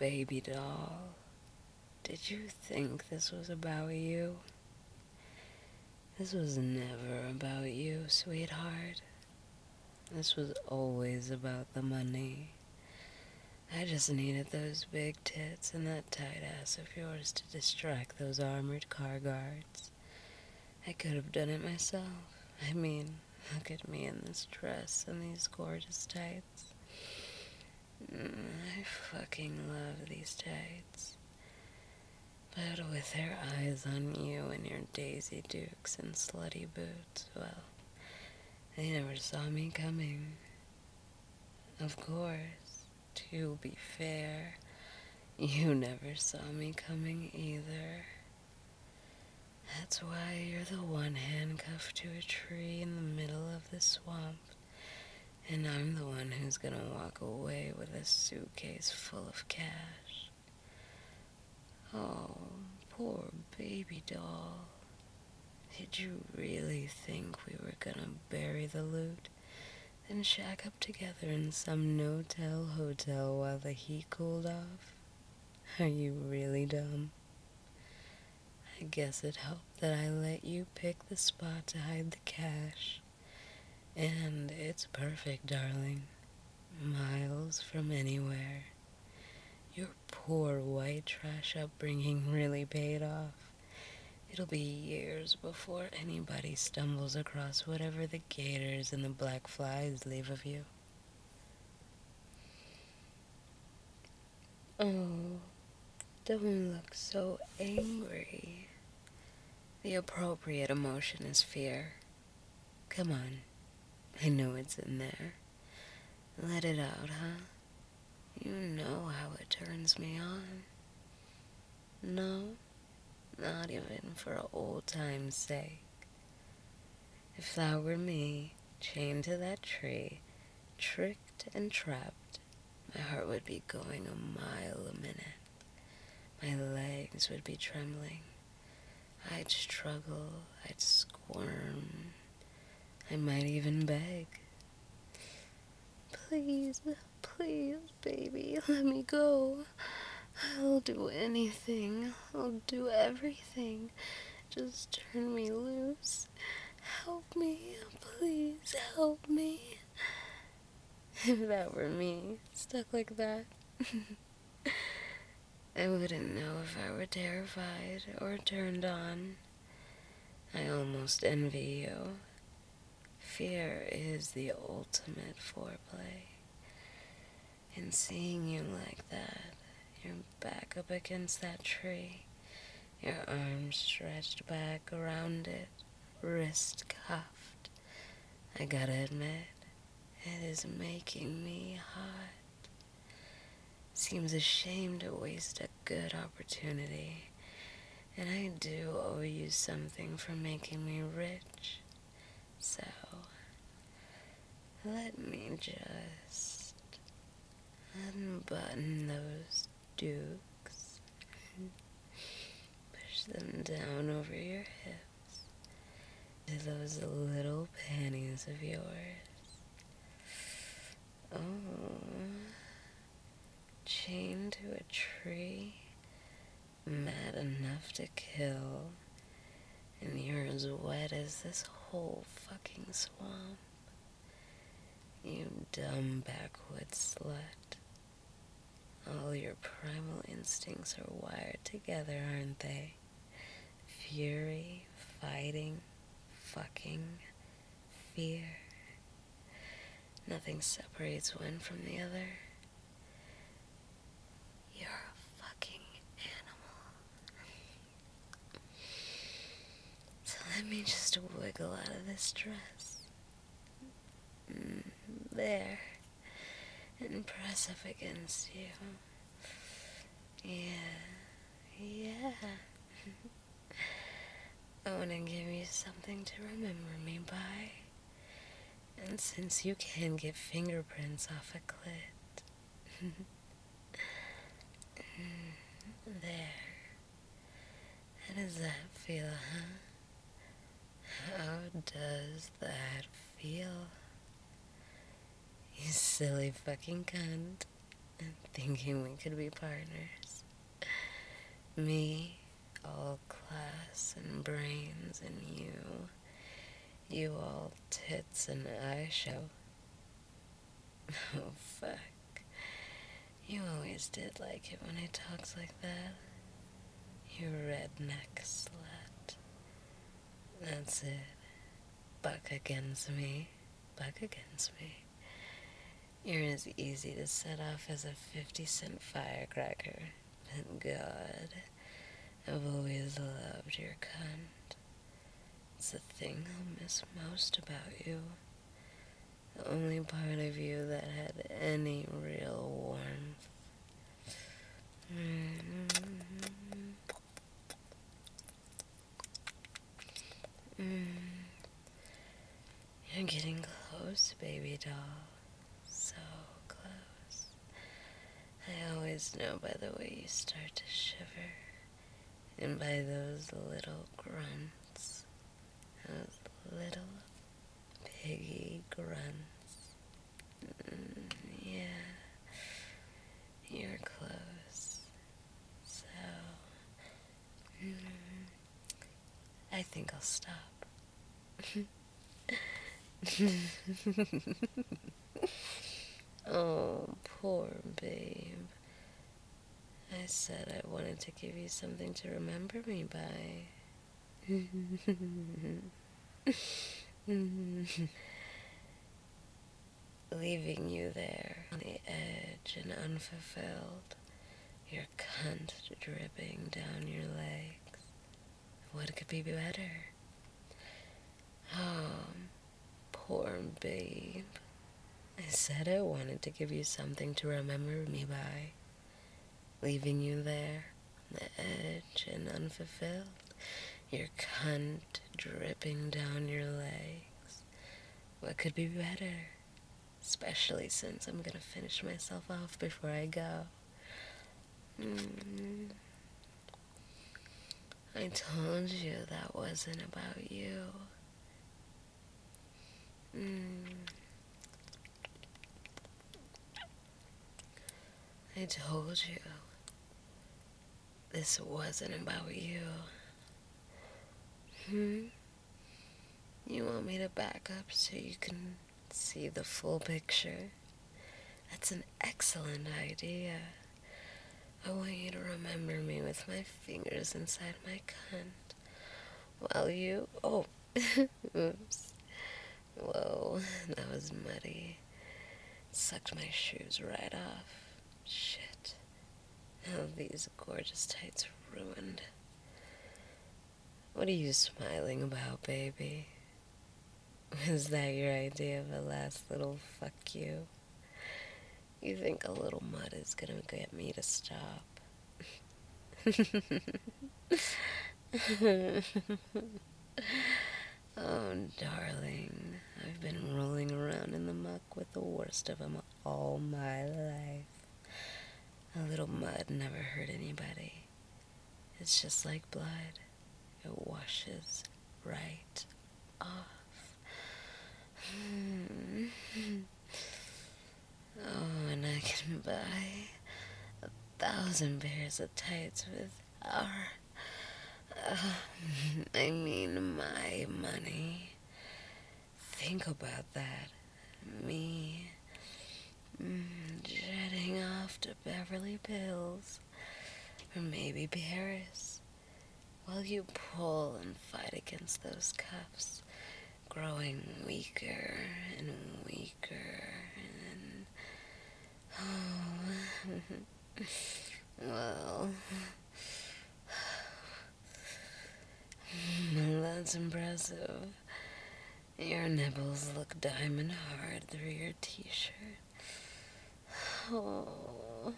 baby doll. Did you think this was about you? This was never about you, sweetheart. This was always about the money. I just needed those big tits and that tight ass of yours to distract those armored car guards. I could have done it myself. I mean, look at me in this dress and these gorgeous tights. I fucking love these tights. But with their eyes on you and your Daisy Dukes and slutty boots, well, they never saw me coming. Of course, to be fair, you never saw me coming either. That's why you're the one handcuffed to a tree in the middle of the swamp, and I'm the one who's gonna walk away with a suitcase full of cash. Oh, poor baby doll. Did you really think we were gonna bury the loot, then shack up together in some no-tell hotel while the heat cooled off? Are you really dumb? I guess it helped that I let you pick the spot to hide the cash. And it's perfect, darling. Miles from anywhere. Your poor white trash upbringing really paid off. It'll be years before anybody stumbles across whatever the gators and the black flies leave of you. Oh, don't look so angry. The appropriate emotion is fear. Come on, I know it's in there. Let it out, huh? You know how it turns me on. No, not even for old time's sake. If that were me, chained to that tree, tricked and trapped, my heart would be going a mile a minute. My legs would be trembling. I'd struggle, I'd squirm. I might even beg. Please, please, baby, let me go. I'll do anything. I'll do everything. Just turn me loose. Help me. Please help me. If that were me, stuck like that, I wouldn't know if I were terrified or turned on. I almost envy you. Fear is the ultimate foreplay. And seeing you like that, your back up against that tree, your arms stretched back around it, wrist cuffed, I gotta admit, it is making me hot. Seems a shame to waste a good opportunity, and I do owe you something for making me rich. So, let me just unbutton those dukes, push them down over your hips to those little panties of yours. Oh, chained to a tree, mad enough to kill, and you're as wet as this whole fucking swamp. You dumb backwoods slut. All your primal instincts are wired together, aren't they? Fury, fighting, fucking, fear. Nothing separates one from the other. You're a fucking animal. So let me just wiggle out of this dress. There. And press up against you. Yeah. I want to give you something to remember me by. And since you can get fingerprints off a clit, there. How does that feel, huh? How does that feel? You silly fucking cunt. Think thinking we could be partners. Me, all class and brains, and you all tits and eye show. Oh, fuck. You always did like it when I talked like that. You redneck slut. That's it. Buck against me. Buck against me. You're as easy to set off as a 50-cent firecracker. Thank God. I've always loved your cunt. It's the thing I'll miss most about you. The only part of you that had any real warmth. You're getting close, baby doll. So close. I always know by the way you start to shiver. And by those little grunts. Those little piggy grunts. Yeah. You're close. So, I think I'll stop. Oh, poor babe. I said I wanted to give you something to remember me by. Leaving you there on the edge and unfulfilled, your cunt dripping down your legs. What could be better? Oh, poor babe. I said I wanted to give you something to remember me by. Leaving you there on the edge and unfulfilled, your cunt dripping down your legs. What could be better? Especially since I'm gonna finish myself off before I go. I told you that wasn't about you. I told you this wasn't about you. You want me to back up so you can see the full picture? That's an excellent idea. I want you to remember me with my fingers inside my cunt. While you... Oh, oops. Whoa, that was muddy. Sucked my shoes right off. Shit. Now these gorgeous tights ruined. What are you smiling about, baby? Is that your idea of a last little fuck you? You think a little mud is gonna get me to stop? Oh, darling, I've been rolling around in the muck with the worst of them all my life. A little mud never hurt anybody. It's just like blood. It washes right off. Oh, and I can buy 1,000 pairs of tights with my money. Think about that. Me, jetting off to Beverly Hills, or maybe Paris, while you pull and fight against those cuffs, growing weaker and weaker, and well, that's impressive. Your nipples look diamond hard through your t-shirt. Oh,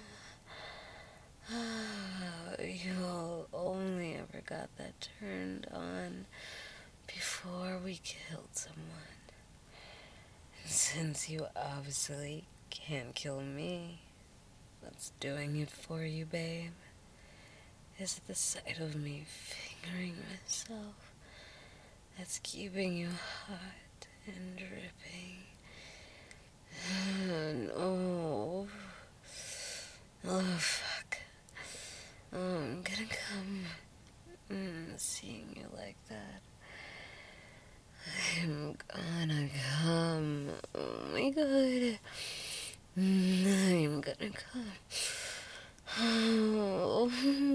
you only ever got that turned on before we killed someone. And since you obviously can't kill me, what's doing it for you, babe? Is it the sight of me fingering myself that's keeping you hot and dripping? And oh, Oh, fuck. Oh, I'm gonna come. Seeing you like that. I'm gonna come. Oh my god. I'm gonna come. Oh,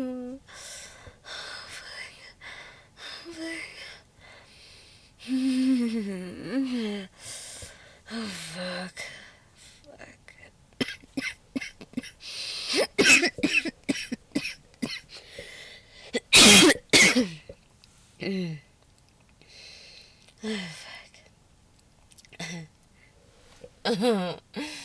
oh fuck. Fuck. Oh, fuck.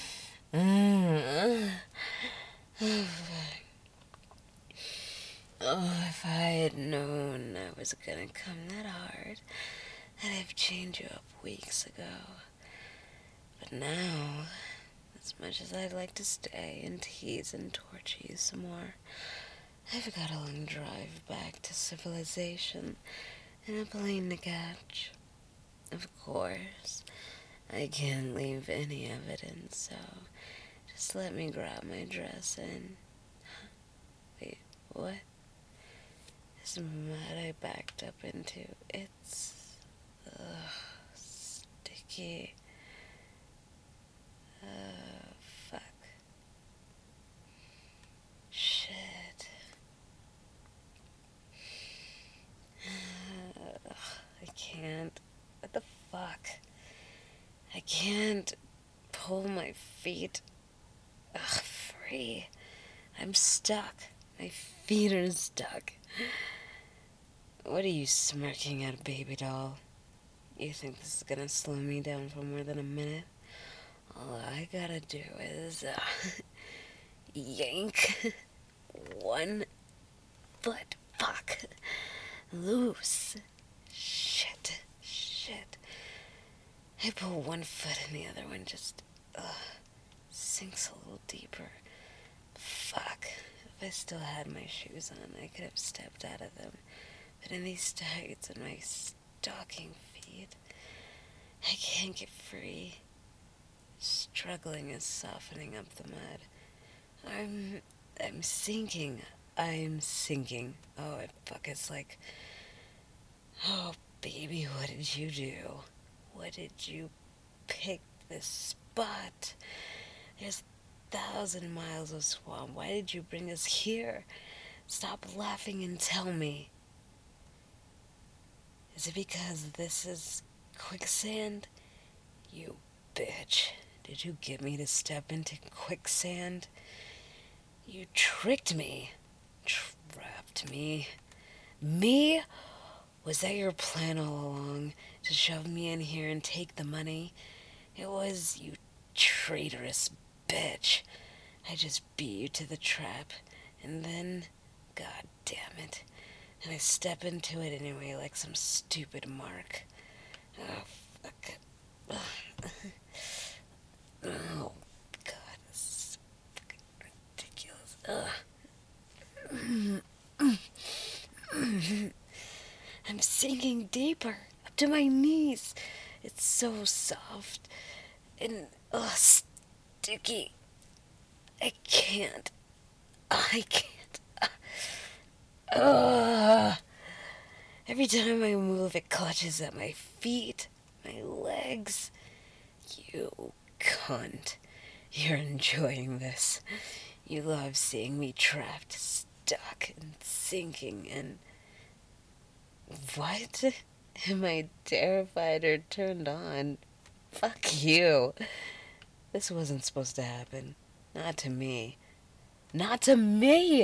Oh, if I had known I was gonna come that hard, I'd have chained you up weeks ago. But now, as much as I'd like to stay and tease and torture you some more, I've got a long drive back to civilization and a plane to catch. Of course, I can't leave any evidence, so just let me grab my dress and... Wait, what? This mud I backed up into, it's... sticky. Fuck. Shit. I can't. What the fuck? I can't pull my feet free. I'm stuck. My feet are stuck. What are you smirking at, baby doll? You think this is gonna slow me down for more than a minute? All I gotta do is, yank one foot. Fuck. Loose. Shit. I pull one foot and the other one just, sinks a little deeper. Fuck. If I still had my shoes on, I could have stepped out of them. But in these tights and my stocking feet, I can't get free. Struggling is softening up the mud. I'm sinking. Oh, fuck, it's like... Oh, baby, what did you do? What did you pick this spot? There's 1,000 miles of swamp. Why did you bring us here? Stop laughing and tell me. Is it because this is quicksand? You bitch. Did you get me to step into quicksand? You tricked me. Trapped me. Me? Was that your plan all along? To shove me in here and take the money? It was, you traitorous bitch. I just beat you to the trap. And then, god damn it. And I step into it anyway like some stupid mark. Oh, fuck. Oh, God, this is fucking ridiculous. I'm sinking deeper, up to my knees. It's so soft and, sticky. I can't. Ugh. Every time I move, it clutches at my feet, my legs. You cunt. You're enjoying this. You love seeing me trapped, stuck, and sinking, and... What? Am I terrified or turned on? Fuck you. This wasn't supposed to happen. Not to me. Not to me!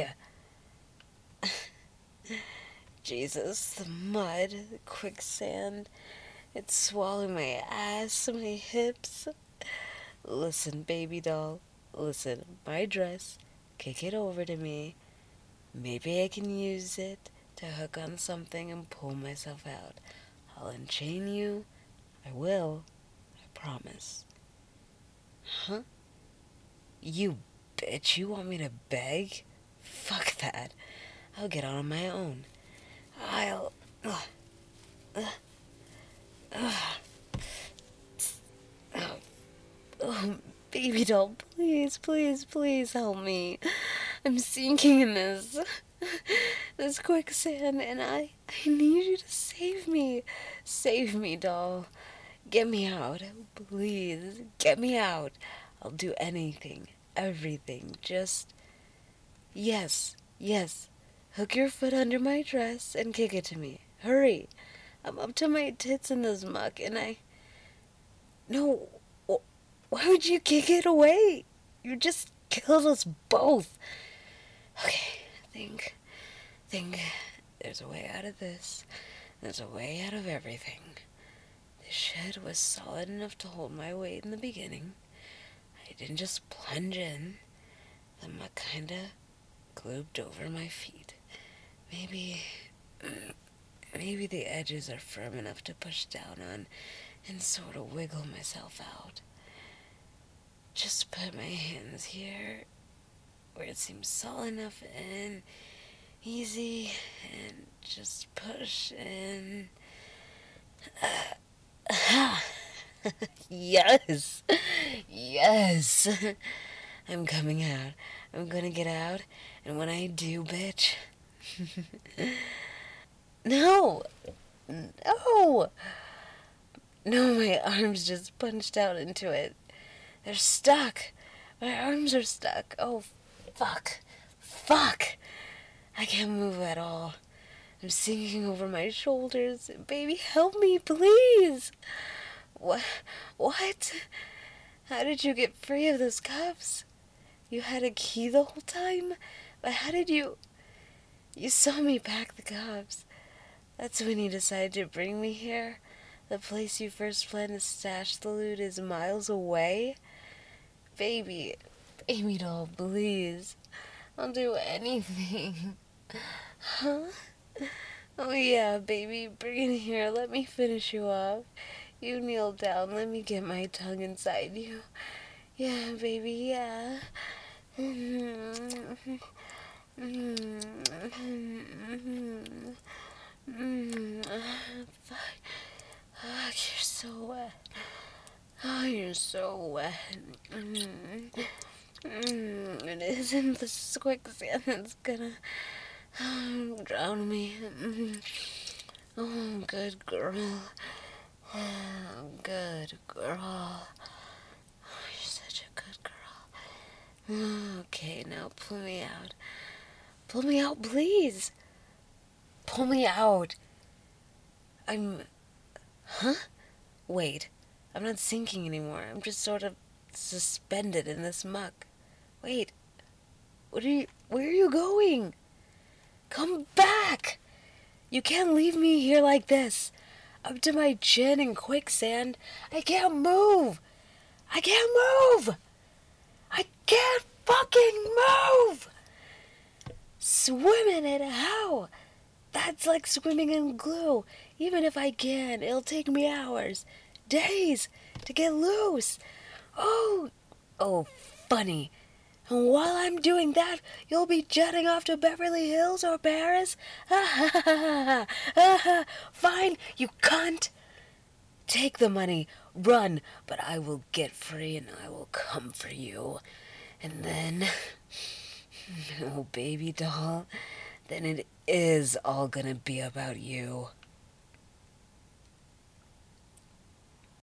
Jesus, the mud, the quicksand, it swallowed my ass, my hips. Listen, baby doll, listen, my dress, kick it over to me. Maybe I can use it to hook on something and pull myself out. I'll unchain you. I will. I promise. Huh? You bitch, you want me to beg? Fuck that. I'll get on my own. I'll... Baby doll, please, please, please help me. I'm sinking in this quicksand, and I need you to save me. Save me, doll. Get me out. Please, get me out. I'll do anything, everything. Just, yes, yes. Hook your foot under my dress and kick it to me. Hurry. I'm up to my tits in this muck, and No, why would you kick it away? You just killed us both. Okay, think. There's a way out of this. There's a way out of everything. The shed was solid enough to hold my weight in the beginning. I didn't just plunge in. The muck kinda glooped over my feet. Maybe the edges are firm enough to push down on and sort of wiggle myself out. Just put my hands here where it seems solid enough and easy, and just push in. Yes! Yes! I'm coming out. I'm gonna get out, and when I do, bitch. No! No! No, my arms just punched out into it. They're stuck. My arms are stuck. Oh, fuck. Fuck! I can't move at all. I'm sinking over my shoulders. Baby, help me, please! What? What? How did you get free of those cuffs? You had a key the whole time? But how did you... You saw me pack the cuffs. That's when you decided to bring me here? The place you first planned to stash the loot is miles away? Baby doll, please. I'll do anything. Huh? Oh yeah, baby, bring it here. Let me finish you off. You kneel down. Let me get my tongue inside you. Yeah, baby, yeah. Fuck, you're so wet. Oh, you're so wet. It isn't the quicksand that's gonna drown me. Oh, good girl. Oh, good girl. Oh, you're such a good girl. Okay, now pull me out. Pull me out, please. Pull me out. Huh? Wait. I'm not sinking anymore. I'm just sort of suspended in this muck. Wait. Where are you going? Come back! You can't leave me here like this. Up to my chin in quicksand. I can't move. I can't move. I can't fucking move. Swim in it, how? That's like swimming in glue. Even if I can, it'll take me hours, days to get loose. Oh, funny. And while I'm doing that, you'll be jetting off to Beverly Hills or Paris? Fine, you cunt. Take the money, run, but I will get free and I will come for you. And then, oh baby doll, then it is all gonna be about you.